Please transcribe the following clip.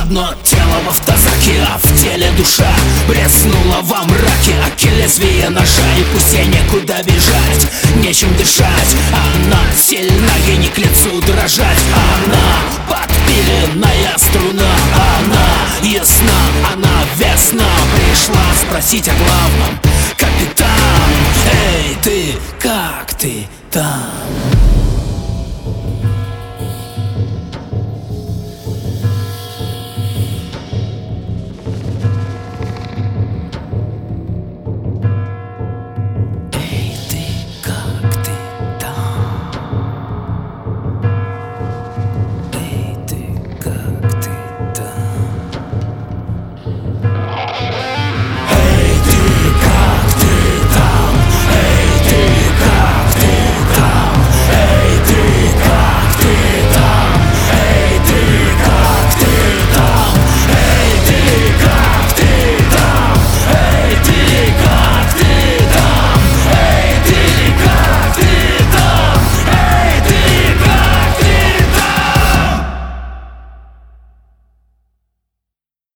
Одно тело в автозаке, а в теле душа блеснула во мраке, аки лезвие ножа. И пусть ей некуда бежать, нечем дышать, она сильна, ей не к лицу дрожать. Она подпиленная струна, она ясна, она весна. Пришла спросить о главном: капитан, эй, ты, как ты там?